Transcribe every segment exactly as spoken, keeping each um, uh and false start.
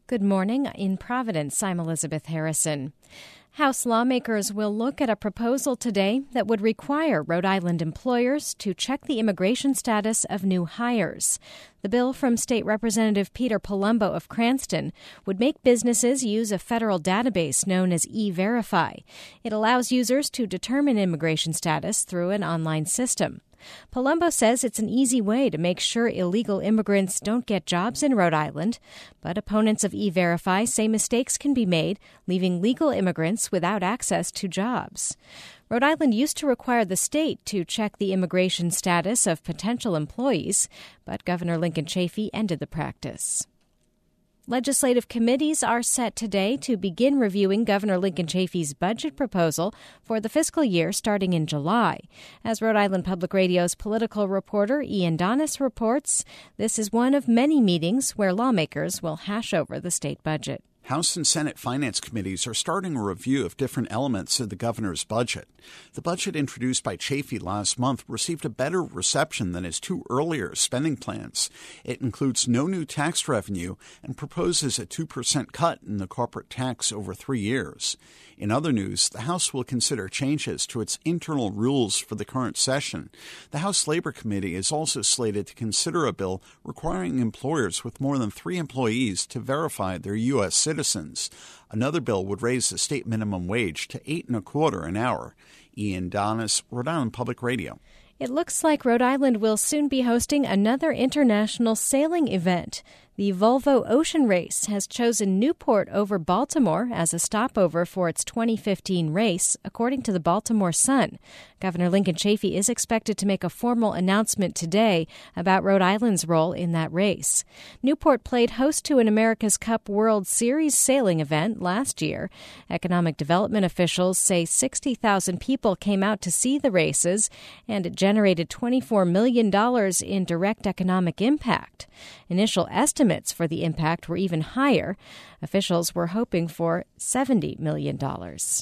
Good morning. In Providence, I'm Elizabeth Harrison. House lawmakers will look at a proposal today that would require Rhode Island employers to check the immigration status of new hires. The bill from State Representative Peter Palumbo of Cranston would make businesses use a federal database known as E-Verify. It allows users to determine immigration status through an online system. Palumbo says it's an easy way to make sure illegal immigrants don't get jobs in Rhode Island, but opponents of E-Verify say mistakes can be made, leaving legal immigrants without access to jobs. Rhode Island used to require the state to check the immigration status of potential employees, but Governor Lincoln Chafee ended the practice. Legislative committees are set today to begin reviewing Governor Lincoln Chafee's budget proposal for the fiscal year starting in July. As Rhode Island Public Radio's political reporter Ian Donis reports, this is one of many meetings where lawmakers will hash over the state budget. House and Senate Finance Committees are starting a review of different elements of the governor's budget. The budget introduced by Chafee last month received a better reception than his two earlier spending plans. It includes no new tax revenue and proposes a two percent cut in the corporate tax over three years. In other news, the House will consider changes to its internal rules for the current session. The House Labor Committee is also slated to consider a bill requiring employers with more than three employees to verify their U S citizens. Another bill would raise the state minimum wage to eight and a quarter an hour. Ian Donis, Rhode Island Public Radio. It looks like Rhode Island will soon be hosting another international sailing event. The Volvo Ocean Race has chosen Newport over Baltimore as a stopover for its twenty fifteen race, according to the Baltimore Sun. Governor Lincoln Chafee is expected to make a formal announcement today about Rhode Island's role in that race. Newport played host to an America's Cup World Series sailing event last year. Economic development officials say sixty thousand people came out to see the races, and it generated twenty-four million dollars in direct economic impact. Initial estimates for the impact were even higher. Officials were hoping for seventy million dollars.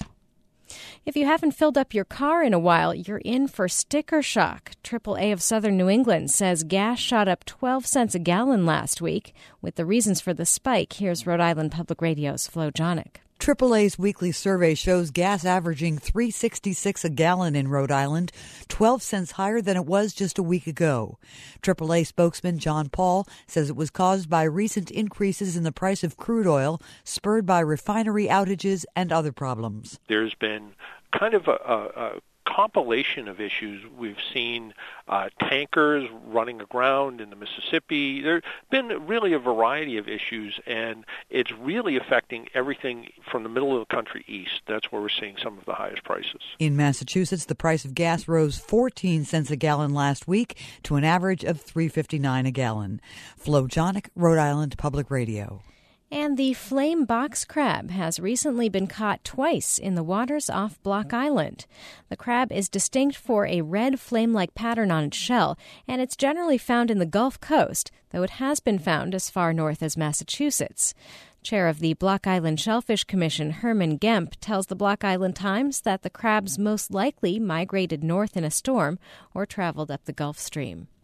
If you haven't filled up your car in a while, you're in for sticker shock. triple A of Southern New England says gas shot up twelve cents a gallon last week. With the reasons for the spike, here's Rhode Island Public Radio's Flo Jonick. triple A's weekly survey shows gas averaging three dollars and sixty-six cents a gallon in Rhode Island, twelve cents higher than it was just a week ago. triple A spokesman John Paul says it was caused by recent increases in the price of crude oil, spurred by refinery outages and other problems. There's been kind of a, a, a compilation of issues. We've seen uh, tankers running aground in the Mississippi. There have been really a variety of issues, and it's really affecting everything from the middle of the country east. That's where we're seeing some of the highest prices. In Massachusetts, the price of gas rose fourteen cents a gallon last week to an average of three dollars and fifty-nine cents a gallon. Flo Jonick, Rhode Island Public Radio. And the flame box crab has recently been caught twice in the waters off Block Island. The crab is distinct for a red flame-like pattern on its shell, and it's generally found in the Gulf Coast, though it has been found as far north as Massachusetts. Chair of the Block Island Shellfish Commission, Herman Gemp, tells the Block Island Times that the crabs most likely migrated north in a storm or traveled up the Gulf Stream.